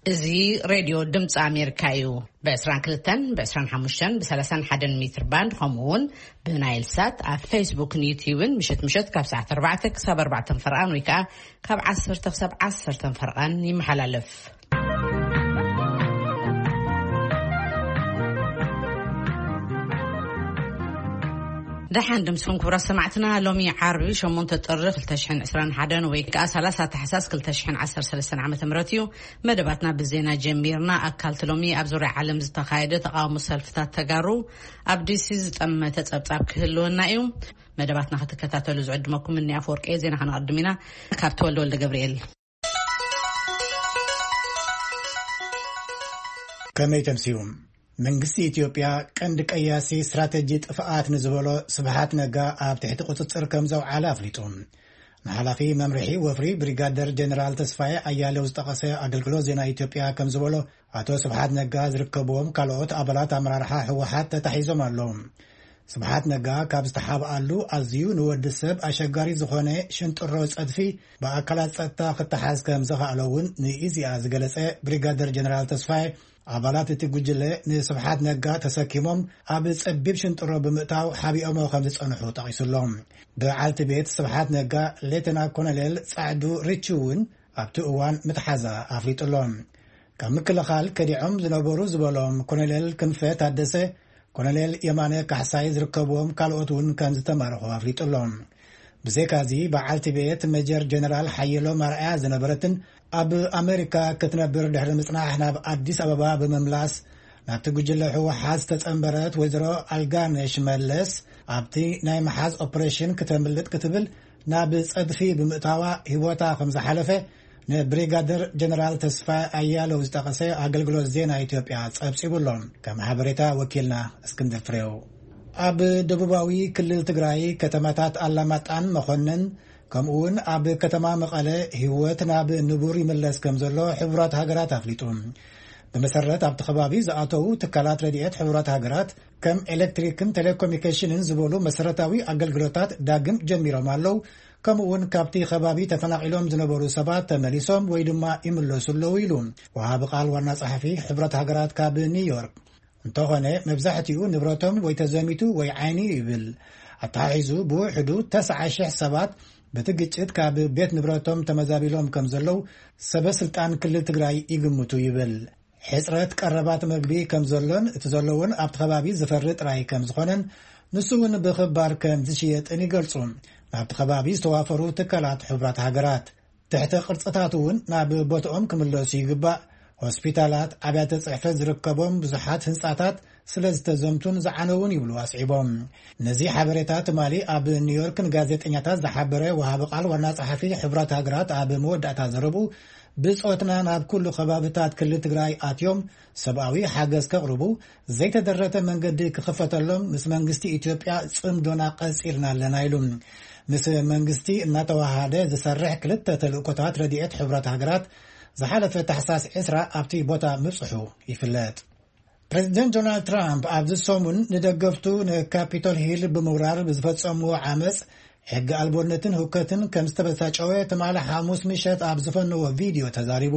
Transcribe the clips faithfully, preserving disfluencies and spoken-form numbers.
እዚ ሬድዮ ድምፂ ኣሜሪካ እዩ በ22 በ25 በ31 ሜትር ባንድ ከምኡውን ብናይል ሳት ኣብ ፌስቡክን ዩቲዩብን ምሽት ምሽት ካብ ሰዓት ኣርባዕተ ክሳብ ኣርባዕተ ፈርቓን ወይ ከዓ ካብ ዓሰርተ ክሳብ ዓሰርተ ፈርቓን ይመሓላለፍ። دحين دمسكم كبر سمعتنا لومي عربي شمون تطرق لتشحن عسران حدن ويكا ثلاثة تحساس كل تشحن عسر سلسن عام تمرتيو مدباتنا بالزينة جميرنا أكلت لومي أبزور عالم زتقايدة تقاوم السلفتات تقارو أبديسيز تم تتبطاب كهلونا يوم مدباتنا خطكتاتو لزعد مكم مني أفورك إيه زينا حنقدمينا كابتول دول جبريل كما يتمسيهم መንግስቲ ኢትዮጵያ ቀንዲ ቀያሲ ስትራቴጂ ጥፍኣት ንዝበሎ ስብሓት ነጋ ኣብ ትሕቲ ቁጥጥር ከም ዘውዓለ ኣፍሊጡ መሓላፊ መምርሒ ወፍሪ ብሪጋደር ጀነራል ተስፋዬ ኣያሌው ዝጠቐሰ ኣገልግሎት ዜና ኢትዮጵያ ከም ዝበሎ ኣቶ ስብሓት ነጋ ዝርከብዎም ካልኦት ኣባላት ኣመራርሓ ህወሓት ተታሒዞም ኣለዉ። ስብሓት ነጋ ካብ ዝተሓብኣሉ ኣዝዩ ንወዲ ሰብ ኣሸጋሪ ዝኾነ ሽንጥሮ ፀድፊ ብኣካላት ፀጥታ ክተሓዝ ከም ዘኽኣሎ እውን ንኢዜአ ዝገለጸ ብሪጋደር ጀነራል ተስፋዬ ኣባላት እቲ ጉጅለ ንስብሓት ነጋ ተሰኪሞም ኣብ ፀቢብ ሽንጥሮ ብምእታው ሓቢኦም ከም ዝጸንሑ ጠቒሱሎም። ብዓልቲ ቤት ስብሓት ነጋ ሌተና ኮሎኔል ጻዕዱ ርቺ እውን ኣብቲ እዋን ምትሓዛ ኣፍሊጡሎም። ካብ ምክልኻል ከዲዖም ዝነበሩ ዝበሎም ኮሎኔል ክንፈ ታደሰ፣ ኮሎኔል የማነ ካሕሳይ ዝርከብዎም ካልኦት እውን ከም ዝተማርኹ ኣፍሊጡሎም። ብዘይካዚ በዓልቲ ቤት ሜጀር ጀነራል ሓየሎም ኣርኣያ ዝነበረትን ኣብ ኣሜሪካ ክትነብር ድሕሪ ምጽናሕ ናብ ኣዲስ ኣበባ ብምምላስ ናብቲ ጉጅለ ህወሓት ዝተጸንበረት ወይዘሮ ኣልጋነሽ መለስ ኣብቲ ናይ መሓዝ ኦፕሬሽን ክትምልጥ ክትብል ናብ ፀድፊ ብምእታዋ ህይወታ ከም ዝሓለፈ ንብሪጋደር ጀነራል ተስፋዬ ኣያሌው ዝጠቐሰ ኣገልግሎት ዜና ኢትዮጵያ ጸብጺቡሎም። ከም ሓበሬታ ወኪልና እስክንድር ፍሬው ኣብ ደቡባዊ ክልል ትግራይ ከተማታት ኣላማጣን መኾነን ከምኡውን ኣብ ከተማ መቐለ ህይወት ናብ ንቡር ይመለስ ከም ዘሎ ሕቡራት ሃገራት ኣፍሊጡ። ብመሰረት ኣብቲ ከባቢ ዝኣተዉ ትካላት ረድኤት ሕቡራት ሃገራት ከም ኤሌክትሪክን ቴሌኮሙኒኬሽንን ዝበሉ መሰረታዊ ኣገልግሎታት ዳግም ጀሚሮም ኣለዉ። ከምኡውን ካብቲ ከባቢ ተፈናቂሎም ዝነበሩ ሰባት ተመሊሶም ወይ ድማ ይምለሱ ኣለዉ ኢሉ ወሃቢ ቃል ዋና ጸሓፊ ሕቡራት ሃገራት ካብ ኒውዮርክ እንተኾነ መብዛሕትኡ ንብረቶም ወይ ተዘሚቱ ወይ ዓይኒ ይብል። ኣታሒዙ ብውሕዱ ተስዓ ሽሕ ሰባት በቲ ግጭት ካብ ቤት ንብረቶም ተመዛቢሎም ከም ዘለው ሰበስልጣን ክልል ትግራይ ይግምቱ ይብል። ሕፅረት ቀረባት መግቢ ከም ዘሎን እቲ ዘለውን ኣብቲ ከባቢ ዝፈርጥ ራይ ከም ዝኾነን ንሱውን ብኽባር ከም ዝሽየጥን ይገልጹ። ናብቲ ከባቢ ዝተዋፈሩ ትካላት ሕቡራት ሃገራት ትሕቲ ቅርጽታት እውን ናብ ቦትኦም ክምለሱ ይግባእ። ሆስፒታላት፣ ኣብያተ ጽሕፈት ዝርከቦም ብዙሓት ህንጻታት ስለ ዝተዘምቱን ዝዓነውን ይብሉ ኣስዒቦም። ነዚ ሓበሬታት ማሊ ኣብ ኒውዮርክን ጋዜጠኛታት ዝሓበረ ወሃቢ ቃል ዋና ጸሓፊ ሕቡራት ሃገራት ኣብ መወዳእታ ዘረቡ ብጾትና ናብ ኩሉ ከባቢታት ክልል ትግራይ ኣትዮም ሰብኣዊ ሓገዝ ከቕርቡ ዘይተደረተ መንገዲ ክኽፈተሎም ምስ መንግስቲ ኢትዮጵያ ጽምዶና ቀጺልና ኣለና ኢሉ። ምስ መንግስቲ እናተዋሃደ ዝሰርሕ ክልተ ተልእኮታት ረድኤት ሕቡራት ሃገራት ዝሓለፈ ታሕሳስ ዕስራ ኣብቲ ቦታ ምጽሑ ይፍለጥ። ፕሬዚደንት ዶናልድ ትራምፕ ኣብዚ ሰሙን ንደገፍቱ ንካፒቶል ሂል ብምውራር ብዝፈጸምዎ ዓመፅ ሕጊ ኣልቦነትን ህውከትን ከም ዝተበሳጨወ ትማሊ ሐሙስ ምሸት ኣብ ዝፈነዎ ቪድዮ ተዛሪቡ።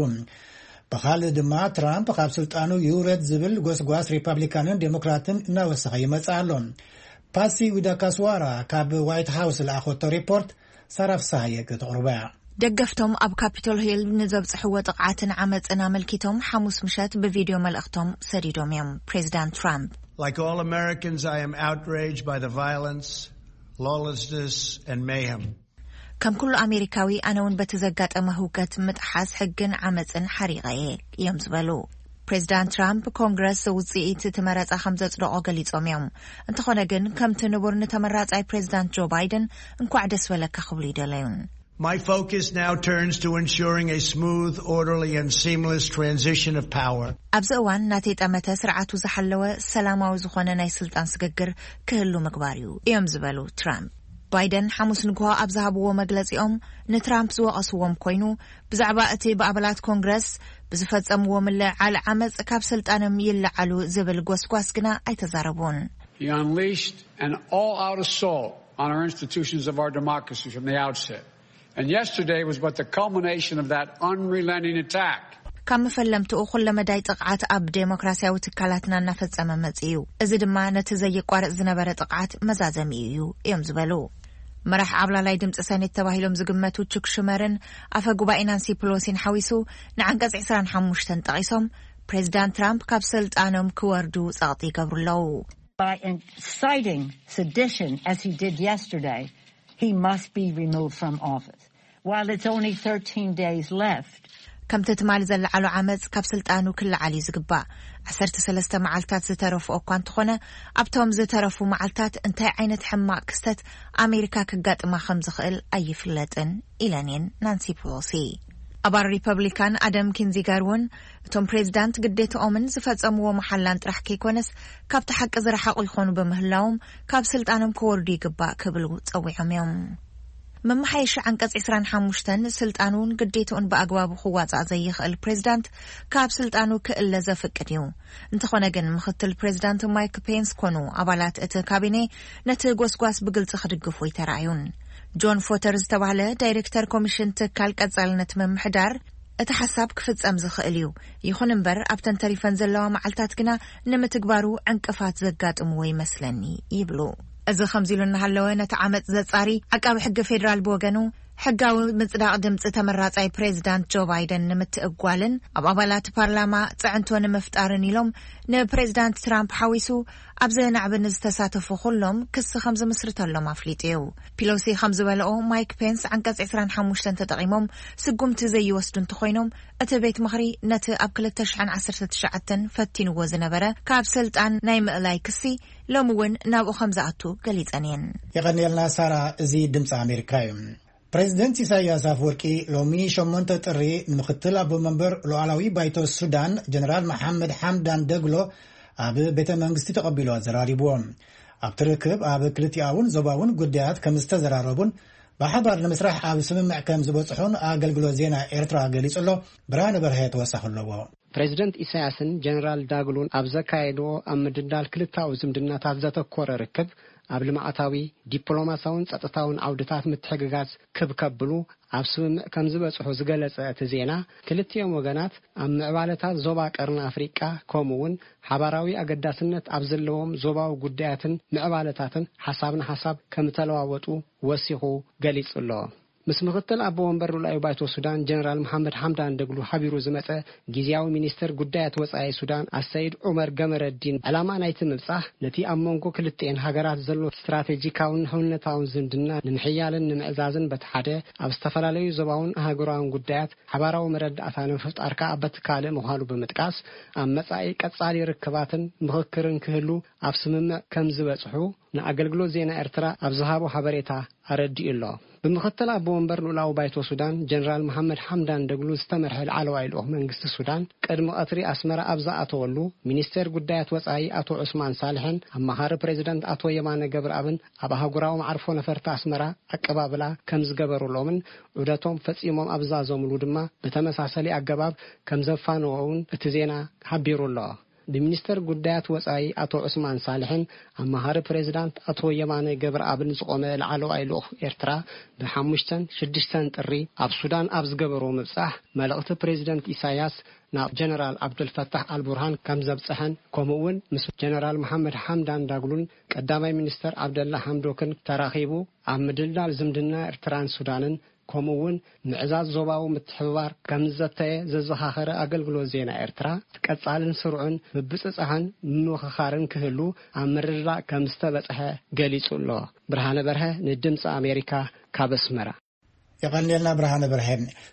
ብኻልእ ድማ ትራምፕ ካብ ስልጣኑ ይውረድ ዝብል ጎስጓስ ሪፐብሊካንን ዴሞክራትን እናወሰኸ ይመጽእ ኣሎ። ፓሲ ዊዳካስዋራ ካብ ዋይት ሃውስ ዝለኣኸቶ ሪፖርት ሳራፍሳየ ክትቕርባ ደገፍቶም ኣብ ካፒቶል ሂል ንዘብጽሕዎ ጥቕዓትን ዓመፅን ኣመልኪቶም ሐሙስ ምሸት ብቪድዮ መልእኽቶም ሰዲዶም እዮም። ፕሬዚዳንት ትራምፕ Like all Americans, I am outraged by the violence, lawlessness and mayhem. ከም ኩሉ ኣሜሪካዊ ኣነ እውን በቲ ዘጋጠመ ህውከት ምጥሓስ ሕግን ዓመፅን ሓሪቐየ እዮም ዝበሉ። ፕሬዚዳንት ትራምፕ ኮንግረስ ውፅኢት እቲ መረፃ ከም ዘጽድቆ ገሊጾም እዮም። እንተኾነ ግን ከምቲ ንቡር ንተመራጻይ ፕሬዚዳንት ጆ ባይደን እንኳዕ ደስ በለካ ክብሉ ይደለዩን። My focus now turns to ensuring a smooth, orderly, and seamless transition of power. ኣብዚ እዋን ናተይ ጠመተ ስርዓቱ ዝሓለወ ሰላማዊ ዝኾነ ናይ ስልጣን ስግግር ክህሉ ምግባር እዩ እዮም ዝበሉ ትራምፕ። ባይደን ሐሙስ ንግሆ ኣብ ዝሃብዎ መግለጺኦም ንትራምፕ ዝወቐስዎም ኮይኑ ብዛዕባ እቲ ብኣባላት ኮንግረስ ብዝፈጸምዎ ምልዕዓል ዓመፅ ካብ ስልጣኖም ይለዓሉ ዝብል ጎስጓስ ግና ኣይተዛረቡን። He unleashed an all-out assault on our institutions of our democracy from the outset. And yesterday was but the culmination of that unrelenting attack. ካብ መፈለምትኡ ኩለ መዳይ ጥቅዓት ኣብ ዴሞክራሲያዊ ትካላትና እናፈጸመ መጽዩ እዚ ድማ ነቲ ዘይቋረጽ ዝነበረ ጥቅዓት መዛዘሚ እዩ እዮም ዝበሉ መራሕ ኣብላላይ ድምጽ ሰኔት ተባሂሎም ዝግመቱ ቹክ ሹመርን ኣፈ ጉባኤ ናንሲ ፔሎሲን ሓዊሱ ንዓንቀጽ عشرين وخمسة ጠቂሶም ፕሬዚዳንት ትራምፕ ካብ ስልጣኖም ክወርዱ ጸቕጢ ይገብሩለው By inciting sedition as he did yesterday, he must be removed from office. While it's only thirteen days left, ከም ተትማል ዘለዓሉ ዓመጽ ካብ ስልጣኑ ክልዓል ዝግባእ عشرة وثلاثين መዓልታት ዝተረፉ እኳ እንተኾነ ኣብቶም ዝተረፉ መዓልታት እንታይ ዓይነት ሕማቅ ክስተት ኣሜሪካ ክጋጥማ ከም ዝኽእል ኣይፍለጥን ኢለኔን ናንሲ ፔሎሲ ኣባር ሪፐብሊካን ኣደም ኪንዚጋርውን እቶም ፕሬዚዳንት ግዴታኦምን ዝፈጸምዎ መሐላን ጥራሕ ከይኮነስ ካብቲ ሓቂ ዝረሓቑ ይኾኑ በምህላዎም ካብ ስልጣኖም ክወርዱ ይግባእ ክብሉ ጸዊዖም እዮም መማሓየሽ አንቀጽ عشرين وخمسة ስልጣኑን ግዴታውን በአግባቡ ክዋጻእ ዘይኽእል ፕሬዚዳንት ካብ ስልጣኑ ክእለ ዘፍቅድ እዩ እንተኾነ ግን ምክትል ፕሬዚዳንት ማይክ ፔንስ ኮኑ ኣባላት እቲ ካቢኔ ነቲ ጎስጓስ ብግልጽ ክድግፉ ይተራዩን ጆን ፎተር ዝተባህለ ዳይሬክተር ኮሚሽን ትካል ቀጻልነት መምሕዳር እቲ ሓሳብ ክፍጸም ዝኽእል እዩ ይኹን እምበር ኣብ ተንተሪፈን ዘለዋ መዓልታት ግና ንምትግባሩ ዕንቅፋት ዘጋጥምዎ ይመስለኒ ይብሉ እዚ ከምዚሉ እናሃለወ ነቲ ዓመጽ ዘጻሪ ዓቃቢ ሕጊ ፌደራል ብወገኑ ሕጋዊ ምጽዳቕ ድምጽ ተመራጻይ ፕሬዚዳንት ጆ ባይደን ንምትእጓልን ኣብ ኣባላት ፓርላማ ጽዕንቶ ንምፍጣርን ኢሎም ንፕሬዚዳንት ትራምፕ ሓዊሱ ኣብ ዘናዕብን ዝተሳተፉ ኩሎም ክስ ከም ዝምስርተሎም ኣፍሊጥዩ ፔሎሲ ከም ዝበልኦ ማይክ ፔንስ አንቀጽ عشرين وخمسة ተጠቂሞም ስጉምቲ ዘይወስዱ እንተኾይኖም እቲ ቤት ምኽሪ ነቲ ኣብ ሁለት ሺህ وتسعة ፈቲንዎ ዝነበረ ካብ ስልጣን ናይ ምእላይ ክሲ ሎሚ እውን ናብኡ ከም ዝኣቱ ገሊጸንየን ይቐኒልና ሳራ እዚ ድምፂ ኣሜሪካ እዩ ፕሬዚደንት ኢሳያስ አፈወርቂ ሎሚ ሸሞንተ ጥሪ ንምክትል አቦ መንበር ሉዓላዊ ባይቶ ሱዳን ጀነራል መሐመድ ሐምዳን ደግሎ ኣብ ቤተ መንግስቲ ተቀቢሉ አዘራሪቦም ኣብ ትርክብ ኣብ ክልቲአውን ዞባውን ጉዳያት ከም ዝተዘራረቡን በሓባር ለመስራሕ ኣብ ስምምዕ ከም ዝበጽሑን አገልግሎት ዜና ኤርትራ ገሊጽሎ ብርሃነ በርሀ ተወሳኽለዎ ፕሬዚደንት ኢሳያስን ጀነራል ዳግሎን ኣብ ዘካየዶ ኣብ ምድላል ክልታው ዝምድናታት ዘተኮረ ርክብ ኣብ ልማዓታዊ ዲፕሎማሲያውን ጸጥታውን ዓውድታት ምትሕግጋዝ ክብከብሉ ኣብ ስምምዕ ከም ዝበጽሑ ዝገለጸ እቲ ዜና ክልቲኦም ወገናት ኣብ ምዕባለታት ዞባ ቀርኒ ኣፍሪቃ ከምኡውን ሓባራዊ ኣገዳስነት ኣብ ዘለዎም ዞባዊ ጉዳያትን ምዕባለታትን ሓሳብን ሓሳብ ከም ተለዋወጡ ወሲኹ ገሊጹ ኣሎ ምስ ምክትል አቦ ወንበር ሉዓላዊ ባይቶ ሱዳን ጀነራል መሐመድ ሐምዳን ደግሉ ሓቢሩ ዝመጸ ጊዜያዊ ሚኒስተር ጉዳያት ወጻኢ ሱዳን አሰይድ ዑመር ገመረዲን ዓላማ ናይቲ ምብጻሕ ነቲ ኣብ መንጎ ክልቲአን ሃገራት ዘሎ ስትራቴጂካውን ህውነታውን ዝምድና ንምሕያልን ንምዕዛዝን በተሓደ ኣብ ዝተፈላለዩ ዞባውን ሃገራውን ጉዳያት ሓባራዊ መረዳእታ ንምፍጣርካ በትካለ ምዃኑ ብምጥቃስ ኣብ መጻኢ ቀጻሊ ርክባትን ምኽክርን ክህሉ ኣብ ስምምዕ ከም ዝበጽሑ ንኣገልግሎት ዜና ኤርትራ ኣብ ዝሃቦ ሓበሬታ ኣረዲኡ ኣሎ ብምክትል አቦ ወንበር ሉዓላዊ ባይቶ ሱዳን ጀነራል መሐመድ ሐምዳን ደግሉ ዝተመርሐ ዓለዋይ ልኡኽ መንግስቲ ሱዳን ቅድሚ ቀትሪ ኣስመራ ኣብ ዝኣተወሉ ሚኒስተር ጉዳያት ወጻኢ አቶ ዑስማን ሳልሕን ኣማኻሪ ፕሬዚዳንት አቶ የማነ ገብረአብን ኣብ ሃገራዊ ማዕርፎ ነፈርቲ ኣስመራ ኣቀባብላ ከም ዝገበሩሎምን ዑደቶም ፈጺሞም ኣብ ዛዘምሉ ድማ በተመሳሳሊ ኣገባብ ከም ዘፋነውን እቲ ዜና ሓቢሩ ኣሎ በሚኒስተር ጉዳያት ወጻኢ አቶ ዑስማን ሳልሕን ኣማኻሪ ፕሬዚዳንት አቶ የማነ ገብረአብን ዝቆመ ዓለዋይ ልኡኽ ኤርትራ በሓሙሽተን ሽዱሽተን ጥሪ ኣብ ሱዳን ኣብ ዝገበሩ ምብጻሕ መልእኽቲ ፕሬዚዳንት ኢሳያስ ናብ ጀነራል አብዱልፈታህ አልቡርሃን ከም ዘብጽሐን ከምኡውን ምስ ጀነራል መሐመድ ሐምዳን ዳግሉን ቀዳማይ ሚኒስተር አብደላ ሐምዶክን ተራኺቡ ኣብ ምድላል ዝምድና ኤርትራን ሱዳንን ከምኡውን ምዕዛዝ ዞባዊ ምትሕብባር ከም ዘተየ ዘዘኻኸረ አገልግሎት ዜና ኤርትራ ቀጻልን ስሩዕን ብብጽጻሕን ምንወኻኻርን ክህሉ ኣብ ምርድራእ ከም ዝተበጽሐ ገሊጹ ኣሎ ብርሃነ በርሀ ንድምፂ ኣሜሪካ ካብ ኣስመራ ይቐኒልና ብርሃነ በርሀ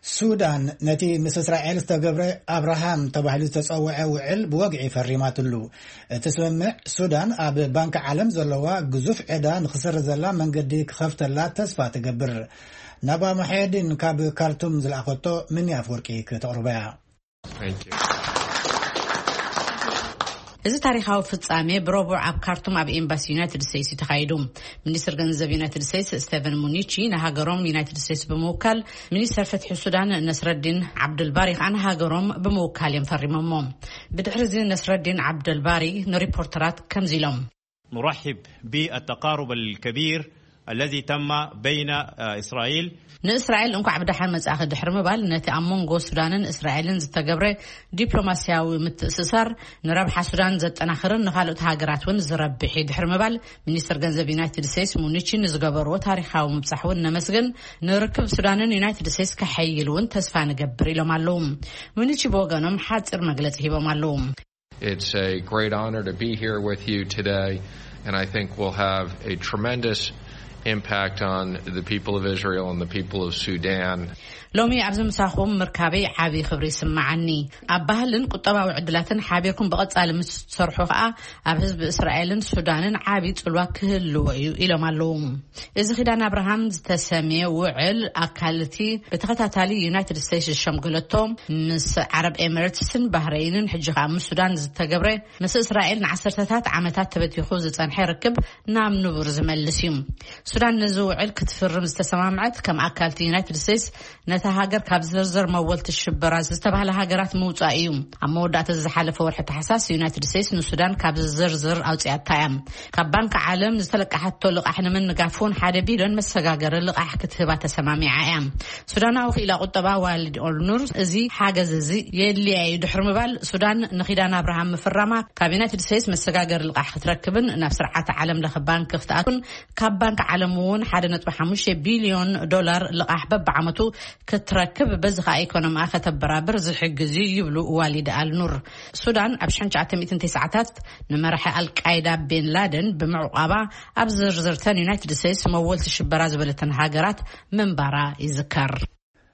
ሱዳን ነቲ ምስ እስራኤል ዝተገብረ አብርሃም ተባሂሉ ዝተጸውዐ ውዕል ብወግዒ ፈሪማትሉ እቲ ስምምዕ ሱዳን ኣብ ባንኪ ዓለም ዘለዋ ግዙፍ ዕዳ ንኽስርዘላ መንገዲ ክኸፍተላ ተስፋ ትገብር ናባ መሐድን ካብ ካርቱም ዝለኣኸቶ ምን ያፍወርቂ ከተቕርበያ እዚ ታሪኻዊ ፍጻሜ ብረቡዕ ኣብ ካርቱም ኣብ ኤምባሲ ዩናይትድ ስቴትስ ተኻይዱ ሚኒስትር ገንዘብ ዩናይትድ ስቴትስ ስቴቨን ሙኒቺ ንሃገሮም ዩናይትድ ስቴትስ ብምውካል ሚኒስትር ፍትሒ ሱዳን ነስረዲን ዓብዱልባሪ ኣነ ሃገሮም ብምውካል ፈሪሞም ብድሕሪ እዚ ነስረዲን ዓብዱልባሪ ንሪፖርተራት ከምዚ ኢሎም نرحب بالتقارب الكبير الذي تم بين إسرائيل نإسرائيل أنكو عبد الحان مساخ دحر مبال نتي أمونغو سودان إسرائيل زتجبره دبلوماسياوي متأسسر نربح سودان زت أنا خرن نخالط هاجرات ون زربحي دحر مبال منيستر جنزب يونايتد ستيتس مونيتشي نزجبرو تاريخاو مبصحون نمسجن نركب سودان يونايتد ستيتس كحيلون تسفان جبري لهم علوم منيتشي بوجانم حاتر مجلس هيبة معلوم. It's a great honor to be here with you today, and I think we'll have a tremendous impact on the people of Israel and the people of Sudan. لومي عبز مساخوم مركبي عابي خبري سمعني أبهلن قطبة وعدلاتن حابيكم بقص على مسرحوا فا أبهز بإسرائيل سودان عابي تلوا كهلو إلى معلوم إذا خدنا إبراهام تسمي وعل أكلتي بتختاتالي يونايتد ستيتس الشمقلتهم مس عرب إماراتسن بحرين حج خام السودان زتجبره مس إسرائيل عشرتات عمتات تبتي خوز تنحي ركب نام نبرز ملسيم السودان نزوعل كتفر مستسمعت كم أكلتي يونايتد ستيتس هاجر كابزرزر مولت الشبراز استبها لهاجرات موصايوم اما ودات الزحالف ورحه حساس يونايتد ستيتس نسودان كابزرزر اوصيات تايم كبانك عالم زتلقحت لقحنا من نقافون حدا بيلون مسغاجر لقح كتبه تسمامي عام سودان او الى قطبه والد اولنور ازي حاجه زي يلي يدحر مبال سودان نخيدان ابراهام مفرما كابينت ستيتس مسغاجر لقح تركبن نفس رعه عالم لخبانك افتاكن كبانك عالمون حدا نطبع خمسة بليون دولار لقح بعمته تركب بزخ ايكونومي اخته برابر زحجزي يبلو والد النور السودان ابشن تسعمية وتسعة نمرح القاعده بن لادن بمعقبه ابزر زرتن يونايتد ستيتس مولت الشبراز بلتن هاجرات منبرا يذكر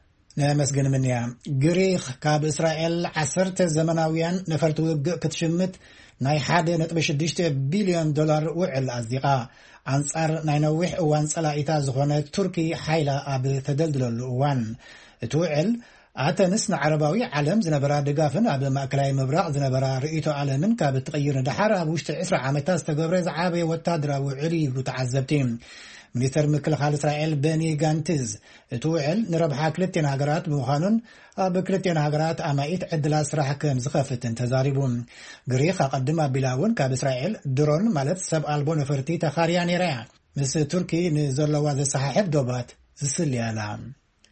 نمسجن منيا غريخ كاب اسرائيل عشرة زمناويان نفرت وق كتشمت ناي حاده نطب شدشت بليون دولار وعل اصدقاء أنصار نينوح وان صلاحيتا زخونه تركي حيلا اب تدلدل وان توعل أتنسنا عرباوي علم زنبرا دقافن اب ماكلاي مبرق زنبرا رئيتو علمن كاب تغير دحر ابوشت عشر عامتا استغبرز عابي وتادرا وعري وتعذبتين منيستر مكلخال اسرائيل بني غانتز توعل نربح كلتين هاجرات بمخانن اب كلتين هاجرات امايت عدلا سراح كم زخفتن تزاريبون غريخ قدما بلاون كاب اسرائيل درون مالت سب البو نفرتي تخارياني ريا مس تركي نزلوا ذا صحيح دوبات زسليالا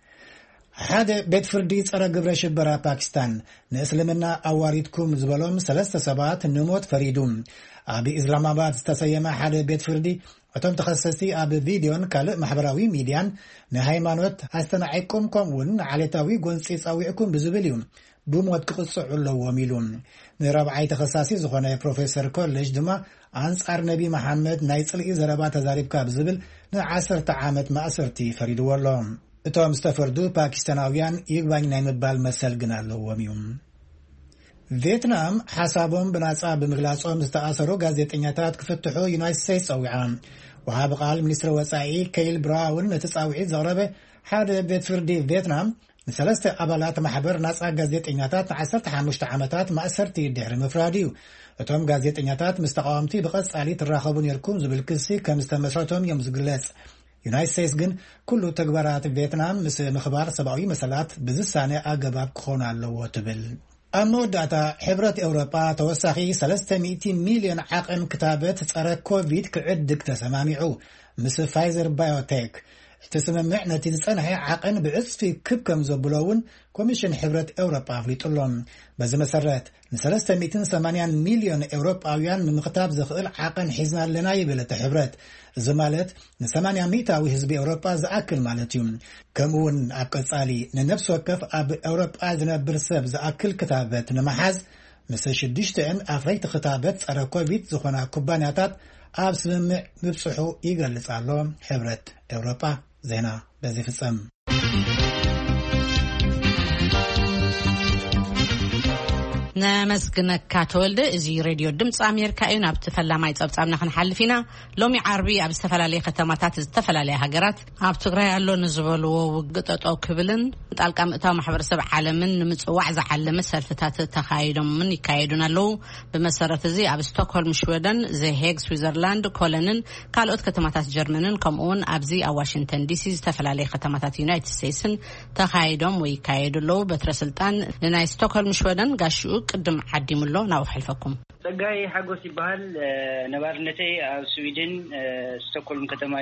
هذا بيت فردي صار غبر شبرا باكستان نسلمنا اواريتكم زبلهم ثلاث سبعات نموت فريدون ابي اسلاماباد استسيما هذا بيت فردي أتم تخصصي أب فيديون كله محبراوي ميديان نهايمانوت أستنعكم كمون على تاوي جنسيس أويكم بزبليون بموت قصة علو وميلون نرابعي تخصصي زخونة بروفيسور كولج دما أنصار نبي محمد نايتل إزرابات تزارب كابزبل نعسر تعامت مأسرتي فريد والله أتم استفردو باكستاناويان يقبان نايمبال مسل جنالو وميون فيتنام حسابهم بناصا بمغلاصهم استأثروا غازيتنياتات كفتحو يونايتد ستيتس اوعام وهذا قال منستر وصاي كيل براون نتصاوعي زغربه حاد بيت فردي فيتنام ثلاثه ابالات محبر ناصا غازيتنياتات عشرة وخمسة عامات مأسرتي دحر مفراديو اتم غازيتنياتات مستقامتي بقصالي تراخبون يركم زبالكسي كمستمسرتهم يمزغلص يونايتد ستيتس جن كل تغبرات فيتنام مس مخبار سبعوي مسالات بزسانه اغباب كونالو وتبل أمو داتا حبرت أوروبا توسخي ثلاثمائة مليون عقم كتابت تصار كوفيد كعدك تسمامعو مس فايزر بايوتيك تسممع نتيجة أنها عقم بعصف كب كم زبلون كوميشن حبرت أوروبا فليتولون بزي مسرات ثلاثمائة وثمانية مليون أوروباويان من كتاب زخيل عقم حزنا لنا يبلت حبرت زمالت ثمانمائة وحزب أوروبا زأكل مالتيوم كمون أبقصالي ننفس وكف أب أوروبا زنبر سب زأكل كتابات نمحز مثل شدشتين أفريت خطابات صار كوفيد زخونا كوبانياتات أب سمع مبصحو يقلص علوم حبرت أوروبا زينا بزي فصم نمسكنا كاتولد ازي راديو دمص امريكا اينا بتفلاماي صبصامنا خنحلفينا لومي عربي اب استفلالي ختماتات استفلالي هاجرات اب تግራይ ያሎ ንዝበልዎ ውግጠጦ ክብልን ጣልቃም እታው ማህበረሰብ ዓለምን ንምጽዋዕ ዝዓለመ ሰልፍታት ተኻይዶም ምን ይካየዱን ኣለው በመሰረት እዚ ኣብ ስቶክሆልም ስዊድን ዘ ሄግ ስዊዘርላንድ ኮለንን ካልኦት ከተማታት ጀርመንን ከምኡን ኣብዚ ኣብ ዋሽንግተን ዲሲ ዝተፈላልየ ከተማታት ዩናይትድ ስቴትስን ተኻይዶም ወይ ይካየዱለው በትረስልጣን ናይ ስቶክሆልም ስዊድን ጋሽኡ قدم عديم الله ناوح الفكم تجاي حقوسي بحال نبارنتي سويدن ستوكهولم كتماي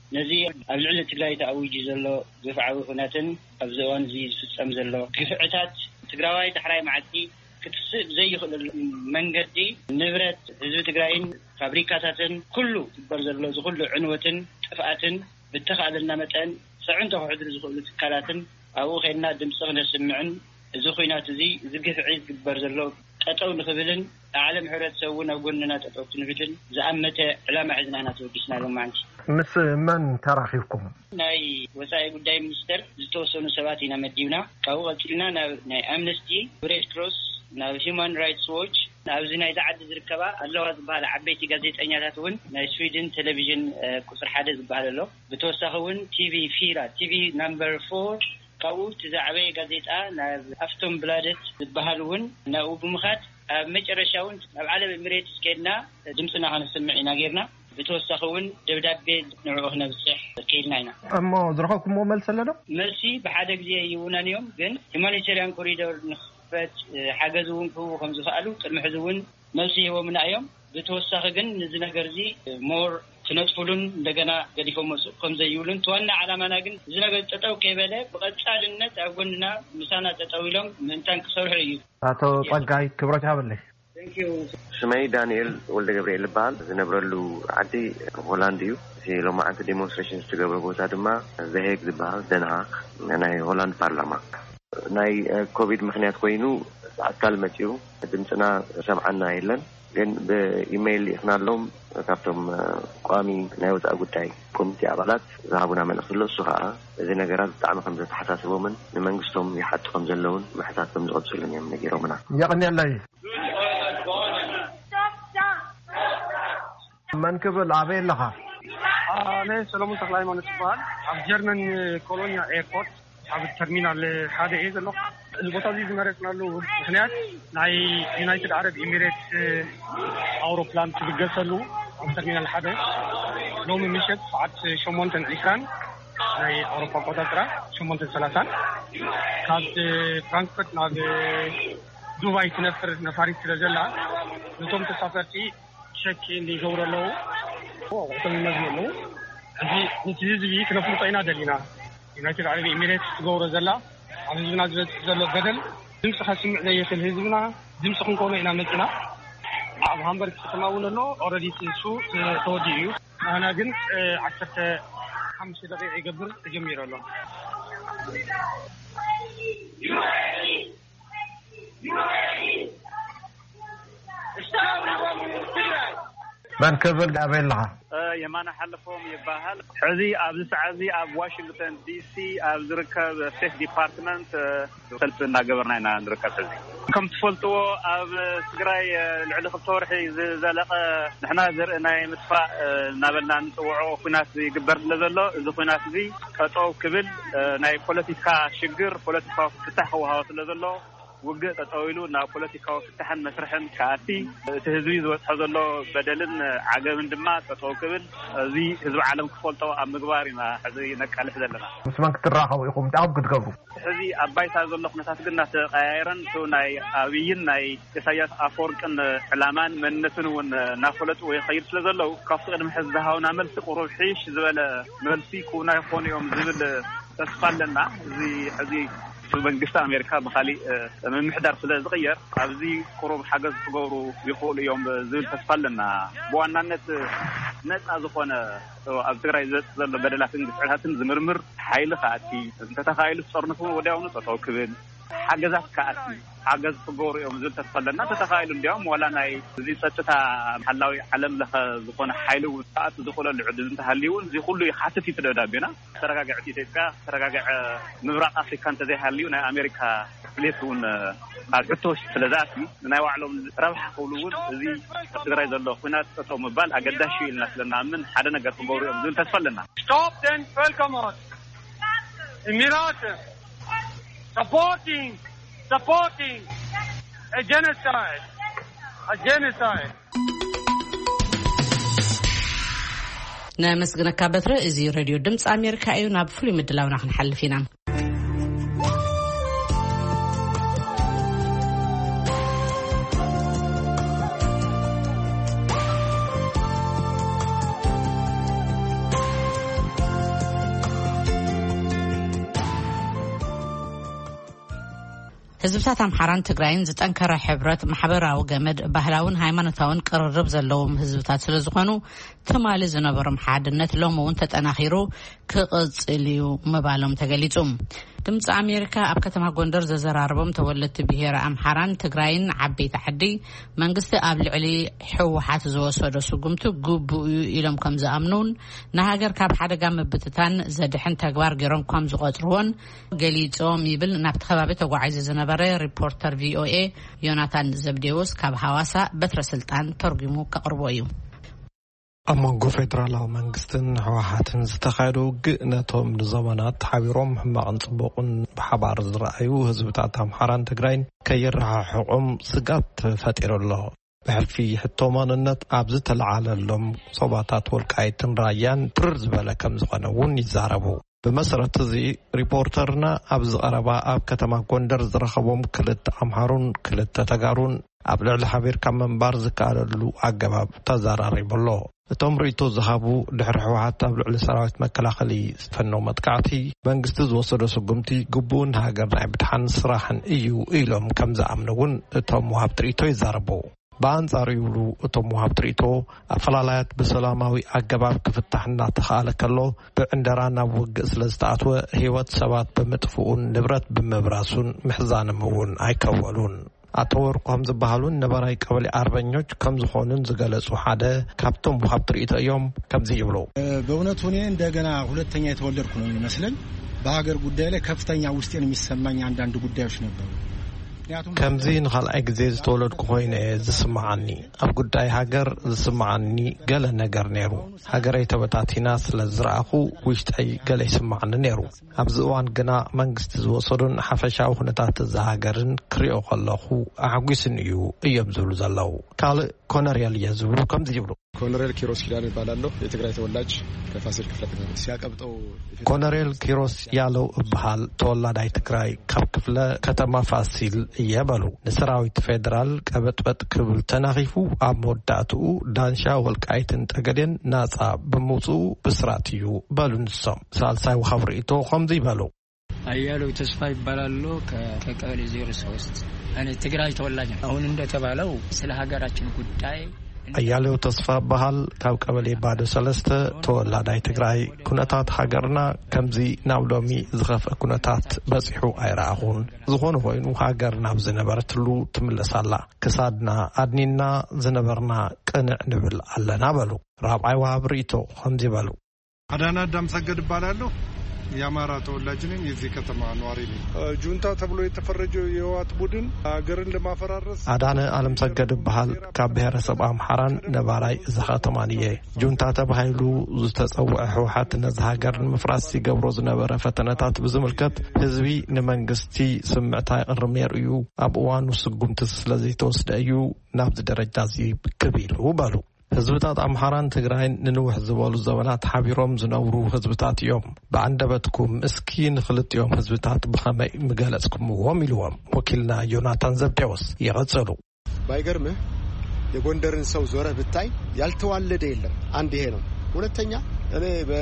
نزي أبلغ تجاري تعويج زلوا دفعوا هناتن أبزوان زي سام زلوا كفعتات تجراوي تحرى معتي كتسب زي المنجدي نبرة زي تجارين فابريكاتاتن كله برزلوا زي كله عنوتن تفعتن بتخذ لنا متن سعنته حدر زي كله كلاتن أو خيرنا دم صغنا سمعن زي خينات زي زي كفعيد برزلوا أتوا نخبلن عالم حرة سوونا وقلنا تأتوا تنفجن زعمت علامة عزنا هنا توقسنا لهم معنش مس من تراخيكم ناي وسائل قدام مستر زتوصلوا سباتنا مديونا كهو قلنا ناي أمنستي بريد كروس ناي هيومان رايتس ووتش ناي زينا إذا عدد ركبا الله زبالة عبيتي غازيت أنياتاتون ناي سويدن تلفزيون كسر حادث زبالة له بتوسخون تي في فيرا تي في نمبر فور كهو تزعبي غازيتا ناي أفتم بلادت زبالون ناي وبمخات مجرشاون العالم المريت سكيلنا دمسنا هنسمعنا غيرنا بتوسخون دبدابي نروحنا بالصح كيلنا اما درخكم مو ملس لنا ملسي بحدا غزي يونانيوم ግን humanitarian corridor نخفت حاجزون كو خمسة فعلوا المحزون ملسي هو من ايام بتوسخ ግን نزي ነገር زي مور تنطفلون እንደገና ገዲፎም ከም ዘይውልን ተዋና ዓላማና ግን እዚ ነገር ተጠው ከበለ በቀጣልነት አጎንና ምሳና ተጠውሎም ምንታን ክሰርሑ እዩ አቶ ጸጋይ ክብረት ያበልህ Thank you. ስሜ ዳንኤል ወልደ ገብርኤል ይባላል ዝነብረሉ ዓዲ ሆላንድ እዩ ሲሎ ማዕት ዴሞንስትሬሽንስ ተገብረ ቦታ ድማ ዘሄግ ዝባል ደንሃክ ናይ ሆላንድ ፓርላማ ናይ ኮቪድ ምክንያት ኮይኑ አካል መጪው ድምጽና ሰምዓና የለን ግን በኢሜይል ይፍናሎም ካብቶም ቋሚ ናይ ወጣ ጉዳይ ኮሚቴ አባላት ዝሃቡና መልእክት ለሱኻ እዚ ነገራት ብጣዕሚ ከም ዝተሓሳስቦምን ንመንግስቶም ይሓጡ ከም ዘለውን መሕታት ከም ዝቀጽሉን እዮም ነጊሮምና يقني من قبل عبيد لها أنا سلامون تخلي ما نسبان عب جرمن كولونيا إيربورت عب الترمينال هذا إيه ذلك البطاقة دي مرسنا له خنات ناي يونايتد عرب إميريت أوروبلان تبجسلو عب الترمينال هذا لو من مشت عاد شمونتن إيران ناي أوروبا قطرة شمونتن ثلاثة كاد فرانكفورت ناي دبي تنفر نفاري ترجلا نتوم تسافرتي شك اللي جورا له هو وطن مزمنو هذه نتيجة كنا فلطينا دلينا يونايتد عرب إميريت جورا زلا عزيزنا زلا بدل دمس خاسم عليه الهزمنا دمس خنقونا إلى مكنا عب هامبرغ تسمعون له already تنسو توديو أنا جن عشرة خمسة دقيقة قبل تجمير له من قبل عبيد لها يمانا حلفهم يباهل حزي أبز سعزي أب واشنطن دي سي أبز ركب ستيت ديبارتمنت سلسلنا قبرنا نركب حزي كم تفلتوا أب سقراي العلق الطورحي زلق نحنا زرقنا مدفع نابلنا نتوعو في ناس يقبر لذلو إذا في ناس زي فتو كبل ناي بوليتيكا شقر بوليتيكا فتحوا هاوس لذلو وقت تطويلو نا بوليتيكا فتحن مسرحن كاتي تهزوي زوج له بدلن عجب دما تطوكبل زي هزو عالم كفولتو ام مغباري ما حزي نقال حزلنا مسمك تراخو يقوم تعب كتقبو حزي اباي تازلو خنسات قلنا تقايرن تو ناي ابيين ناي اساياس افورقن علمان منتنون نافلط وي خير سلازلو كافقد محزهاونا ملس قروحيش زبل ملسي كونا يكون يوم زبل تسفلنا زي حزي بنقص أمريكا بخالي من محدار سلا صغير أبزي قروب حجز تجورو يقول يوم زول تسفلنا بوانا نت نت أزخونا أبتغري زت زل بدلات نسعها تنزمرمر حيل خاتي أنت تخيل صرنكم وداون تتوكبين حجزات كاتي حجز تجورو يوم زول تسفلنا تتخيل اليوم ولا ناي زي ستة حلاوي علم لها زخونا حيل وساعات زخونا العدد انت هاليون زي كله يحاسب في تدابينا ترجع عتيتك ترجع نورا أفريقيا انت زي هاليون أمريكا ليتون عطوش ثلاثاتي ناي وعلم ربح قولون زي تقدر يزلوا فينا تطوم بال أقداشي الناس لنا من حدا نقدر تجورو يوم زول تسفلنا Stop then welcome us Emirates supporting supporting a genocide a genocide نمسغنك بتر ازي راديو دمص امريكا ايو ناب فلي مدلاونا خنحلفينا ህዝብታት አምሓራን ትግራይን ዝጠንከረ ሕብረት ማሕበራዊ ገመድ ባህላውን ሃይማኖታውን ቅርርብ ዘለዎም ህዝብታት ስለዝኾኑ ተማሊ ዝነበሮም ሓድነት ሎሞውን ተጠናኺሩ ክቕጽልዩ መባሎም ተገሊጹ ድምፂ አሜሪካ ኣብ ከተማ ጎንደር ዘዘራርቦም ተወለድቲ ብሄር አምሓራን ትግራይን ዓበይቲ ዓዲ መንግስቲ ኣብ ልዕሊ ሕወሓት ዝወሰዶ ስጉምቲ ግቡእ ኢሎም ከም ዝኣምኑን ንሃገር ካብ ሓደጋ ምብትታን ዘድሕን ተግባር ገይሮም ከም ዝቆጽርዎን ገሊጾም ይብል ናብቲ ከባቢ ተጓዒዙ ዝነበረ ሪፖርተር ቪኦኤ ዮናታን ዘብዴዎስ ካብ ሐዋሳ በትረ ስልጣን ተርጉሙ ከቅርቦ እዩ አመንጎ ፌደራላዊ መንግስትን ሕወሓትን ዝተኻየዱ ግእነቶም ንዘመናት ሓቢሮም ሕማቕን ጽቡቕን ብሓባር ዝረኣዩ ህዝብታት አምሓራን ትግራይን ከይረሓሕቖም ስጋት ፈጢሩሎ ብሕልፊ ሕቶ ማንነት ኣብ ዝተለዓለሎም ሶባታት ወልቃይትን ራያን ትርር ዝበለ ከም ዝኾነ እውን ይዛረቡ በመሰረት እዚ ሪፖርተርና ኣብ ዝቐረባ ኣብ ከተማ ጎንደር ዝረኸቦም ክልተ አምሓሩን ክልተ ተጋሩን ኣብ ልዕሊ ሓቢርካ መንባር ዝከኣለሉ ኣገባብ ተዘራሪብሎ እቶም ርእይቶ ዝሃቡ ድሕሪ ሕወሓት ኣብ ልዕሊ ሰራዊት መከላኸሊ ዝፈኖ መጥቃዕቲ መንግስቲ ዝወሰዶ ስጉምቲ ግቡእን ሃገር ናይ ብድሓን ስራሕን እዩ ኢሎም ከም ዝኣምኑውን እቶም ወሃብ ትርኢቶ ይዛረቡ በአንጻሩ ይብሉ እቶም ወሃብ ትርኢቶ ኣፈላላያት ብሰላማዊ ኣገባብ ክፍታሕ እናተኻኣለ ከሎ ብዕንደራ ናብ ውግእ ስለ ዝተኣትወ ህይወት ሰባት ብምጥፍኡን ንብረት ብምብራሱን ምሕዛንም እውን ኣይከወሉን አቶ ወርቆም ዝበሃሉን ነበራይ ቀበሌ አርበኞች ከም ዝኾኑን ዝገለጹ ሓደ ካብቶም ወሃብ ትርኢቶ እዮም ከምዚ ይብሉ በእውነቱ እኔ እንደገና ሁለተኛ የተወለድኩ ነው የሚመስለኝ በሀገር ጉዳይ ላይ ከፍተኛ ውስጤን የሚሰማኝ አንዳንድ ጉዳዮች ነበሩ ከምዚ ንኻልኣይ ግዜ ዝተወለድኩ ኮይነ ዝስማዓኒ ኣብ ጉዳይ ሃገር ዝስማዓኒ ገለ ነገር ነይሩ ሃገረይ ተበታቲና ስለ ዝረኣኹ ውሽጠይ ገለ ይስማዓኒ ነይሩ ኣብዚ እዋን ግና መንግስቲ ዝወሰዶን ሓፈሻዊ ኩነታት ዝሃገርን ክሪኦ ከለኹ ኣሕጒስን እዩ እዮም ዝብሉ ዘለው ካልእ ኮነርያል እየ ዝብሉ ከምዚ ይብሉ ኮሎኔል ኪሮስ ኪዳን ይባላለሁ የትግራይ ተወላጅ ከፋሲል ክፍለ ከተማ ሲያቀብጠው ኮሎኔል ኪሮስ ያለው እብሃል ተወላዳይ ትግራይ ካብ ክፍለ ከተማ ፋሲል እየበሉ ንሰራዊት ፌደራል ቀበጥበጥ ክብል ተናኺፉ ኣብ መወዳእትኡ ዳንሻ ወልቃይትን ጠገዴን ናጻ ብምውፅኡ ብስራት እዩ በሉ ንሶም ሳልሳይ ወሃብ ርእይቶ ከምዚ ይበሉ አያለው ተስፋ ይባላል ከቀበሌ ዜሮ ሶስት እኔ ትግራይ ተወላጅ አሁን እንደተባለው ስለ ሀገራችን ጉዳይ አያለው ተስፋ በሃል ካብ ቀበሌ ባዶ ሰለስተ ተወላዳይ ትግራይ ኩነታት ሃገርና ከምዚ ናብ ሎሚ ዝኸፈ ኩነታት በፂሑ ኣይረኣኹን ዝኾነ ኮይኑ ሃገርና ብዝነበረትሉ ትምለሳላ ክሳድና ኣድኒና ዝነበርና ቅንዕ ንብል ኣለና በሉ ራብዓይ ወሃብ ርእይቶ ከምዚ በሉ አዳና ዳምሰገድ ይባላለሁ የአማራ ተወላጅ ነኝ የዚህ ከተማ ነዋሪ ነኝ ጁንታ ተብሎ የተፈረጀው የህወሓት ቡድን ሀገርን ለማፈራረስ አዳነ ዓለም ሰገድ በሃል ካብ ብሔረሰብ አምሓራን ነባራይ እዛ ከተማንየ ጁንታ ተባሂሉ ዝተጸውዐ ህወሓት ነዚ ሃገርን ምፍራስ ሲገብሮ ዝነበረ ፈተነታት ብዝምልከት ህዝቢ ንመንግስቲ ስምዕታ ይቅርም ነይሩ ኣብ እዋኑ ስጉምቲ ስለዚ ተወስደ እዩ ናብዚ ደረጃ እዚ ክቢሉ በሉ ህዝብታት አምሓራን ትግራይን ንንውሕ ዝበሉ ዘበናት ሓቢሮም ዝነብሩ ህዝብታት እዮም በአንደበትኩም እስኪ ንኽልጥዮም ህዝብታት ብኸመይ ምገለጽኩምዎም ኢልዎም ወኪልና ዮናታን ዘብዴዎስ ይቐጽሉ ባይገርምህ የጎንደርን ሰው ዞረ ብታይ ያልተዋለደ የለም አንድ ይሄ ነው ሁለተኛ እኔ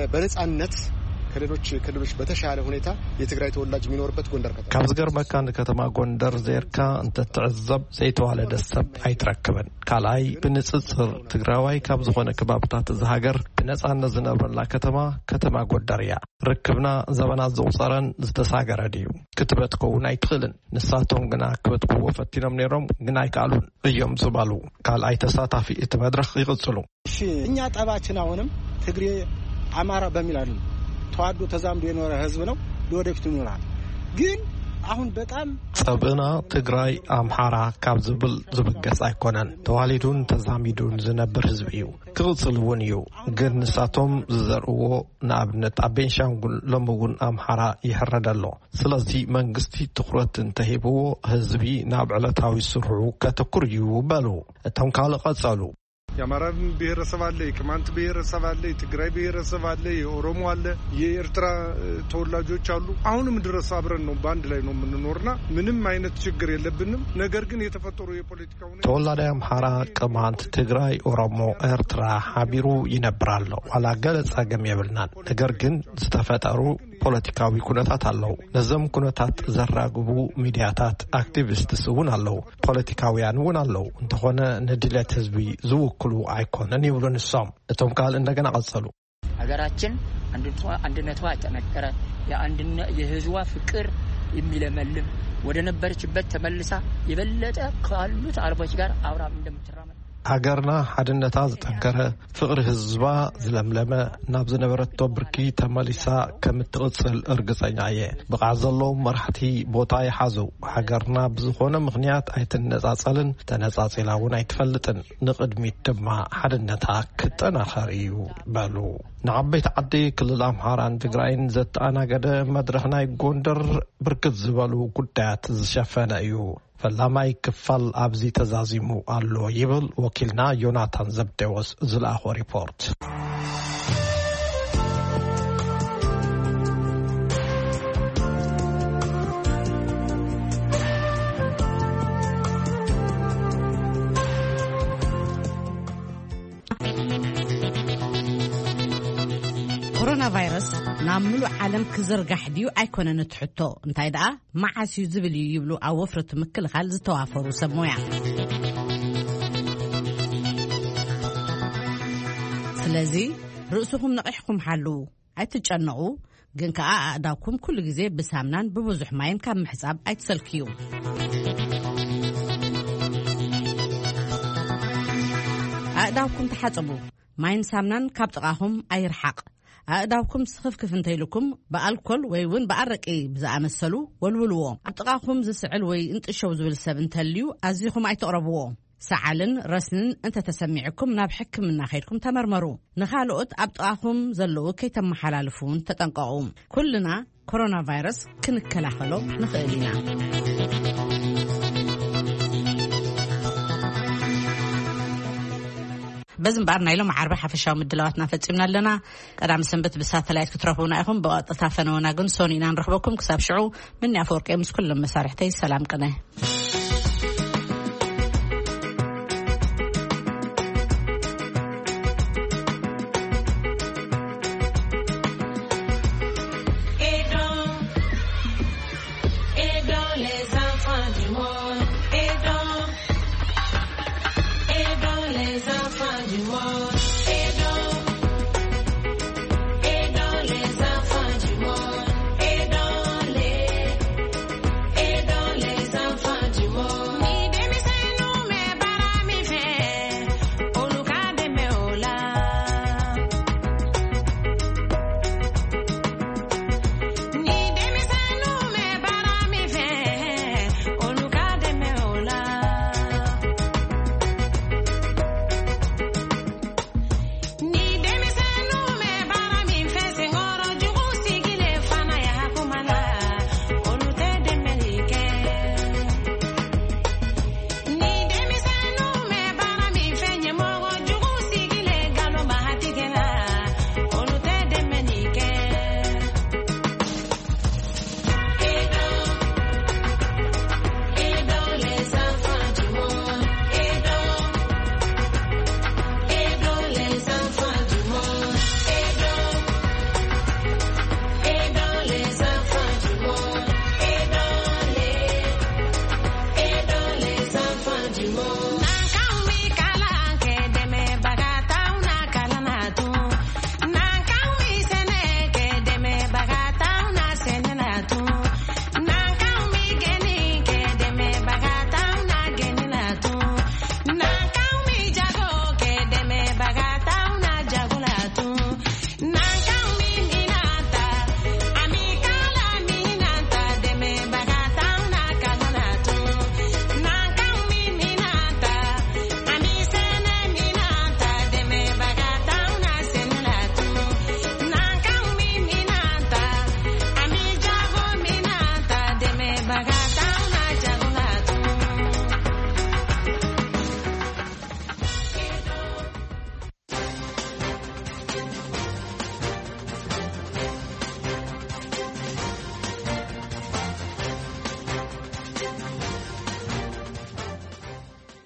በነጻነት ከሌሎች ክልሎች በተሻለ ሁኔታ የትግራይ ተወላጅ የሚኖርበት ጎንደር ከተማ ካብዝገር መካን ከተማ ጎንደር ዜርካ እንተ ትዕዘብ ዘይተዋለደ ሰብ አይትረክብን ካልአይ ብንጽጽር ትግራዋይ ካብ ዝኾነ ከባብታት ዝሃገር ብነጻነት ዝነብረላ ከተማ ከተማ ጎንደር እያ ርክብና ዘበናት ዘውፀረን ዝተሳገረ ድዩ ክትበት ከውን ኣይትኽእልን ንሳቶም ግና ክበትክዎ ፈቲኖም ነይሮም ግን ኣይከኣሉን እዮም ዝባሉ ካልአይ ተሳታፊ እቲ መድረኽ ይቕጽሉ እሺ እኛ ጠባችን አሁንም ትግሬ አማራ በሚላሉ ተዋዶ ተዛምዶ የኖረ ህዝብ ነው ለወደፊቱ ይኖራል ግን አሁን በጣም ጸብና ትግራይ አምሓራ ካብ ዝብል ዝብገስ አይኮነን ተዋሊዱን ተዛሚዱን ዝነብር ህዝብ እዩ ክጽልውን እዩ ግን ንሳቶም ዝዘርዎ ንኣብነት አቤንሻንጉል ለምውን አምሓራ ይሕረደሎ ስለዚ መንግስቲ ትኩረት እንተሂብዎ ህዝቢ ናብ ዕለታዊ ስርሑ ከተኩር እዩ በሉ እቶም ካልእ ቀጸሉ የአማራን ብሔረሰብ አለ፣ የቅማንት ብሔረሰብ አለ፣ የትግራይ ብሔረሰብ አለ፣ የኦሮሞ አለ፣ የኤርትራ ተወላጆች አሉ። አሁንም ድረስ አብረን ነው በአንድ ላይ ነው የምንኖርና ምንም አይነት ችግር የለብንም። ነገር ግን የተፈጠሩ የፖለቲካ ሁኔታ ተወላዲ አምሃራ፣ ቅማንት፣ ትግራይ፣ ኦሮሞ፣ ኤርትራ ሀቢሩ ይነብራሉ። ዋላ ገለ ጸገም የብልናል። ነገር ግን ዝተፈጠሩ ፖለቲካዊ ኩነታት አለው። ነዘም ኩነታት ዘራግቡ ሚዲያታት አክቲቪስትስ እውን አለው። ፖለቲካውያን እውን አለው። እንተኾነ ንድለት ህዝቢ ዝውክሉ አይኮነን ይብሉ ንሶም። እቶም ቃል እንደገና ቀጸሉ። ሀገራችን አንድነቷ የተነከረ የአንድነት የህዝቧ ፍቅር የሚለመልም ወደ ነበረችበት ተመልሳ የበለጠ ካሉት አርቦች ጋር አብራም እንደምትራመድ ሃገርና ሓድነታ ዝጠንከረ ፍቅሪ ህዝባ ዝለምለመ ናብ ዝነበረቶ ብርኪ ተመሊሳ ከምትቕጽል እርግጸኛ እየ። ብቃዕ ዘለዉ መራሕቲ ቦታ ይሓዙ። ሃገርና ብዝኾነ ምክንያት ኣይትነጻጸልን ተነጻጺላ እውን ኣይትፈልጥን። ንቅድሚት ድማ ሓድነታ ክጠናኸር እዩ በሉ። ንዓበይቲ ዓዲ ክልል ኣምሃራን ትግራይን ዘተኣናገደ መድረኽ ናይ ጎንደር ብርክት ዝበሉ ጉዳያት ዝሸፈነ እዩ። ፈላማይ ክፋል ኣብዚ ተዛዚሙ ኣሎ ይብል ወኪልና ዮናታን ዘብዴዎስ ዝለኣኾ ሪፖርት። ኮሮና ቫይረስ ናብ ሙሉእ ዓለም ክዝርጋሕ ድዩ ኣይኮነን ትሕቶ እንታይ ደኣ ማዓስዩ ዝብል ይብሉ ኣብ ወፍረት ምክልኻል ዝተዋፈሩ ሰብ ሞያ። ስለዚ ርእስኹም ነቂሕኩም ሓልው ኣይትጨነቁ። ግን ከዓ ኣእዳውኩም ኩሉ ግዜ ብሳምናን ብብዙሕ ማይን ካብ ምሕጻብ ኣይትሰልክዩ። ኣእዳውኩም ተሓጽቡ። ማይን ሳምናን ካብ ጥቃኹም ኣይርሓቅ። ኣእዳውኩም ስኽፍክፍ እንተይልኩም በአልኮል ወይ እውን በአረቂ ብዝኣመሰሉ ወልውልዎ። ኣብ ጥቃኹም ዝስዕል ወይ እንጥሸው ዝብል ሰብ እንተልዩ ኣዝኹም ኣይተቕረብዎ። ሰዓልን ረስንን እንተተሰሚዕኩም ናብ ሕክምና ኸይድኩም ተመርመሩ። ንኻልኦት ኣብ ጥቃኹም ዘለዉ ከይተመሓላልፉን ተጠንቀቁ። ኩልና ኮሮና ቫይረስ ክንከላኸሎ ንኽእል ኢና። በዝምባር ናይሎም ዓርቢ ሓፈሻዊ ምድላዋትና ፈጺምና ኣለና። ቀዳም ሰንበት ብሳተላይት ክትረኽቡና ኢኹም። ብቐጥታ ፈነወና ግን ሶኒና ንረኽበኩም። ክሳብ ሽዑ ምን ኣፈወርቂ ምስ ኩሎም መሳርሕተይ ሰላም ቅነ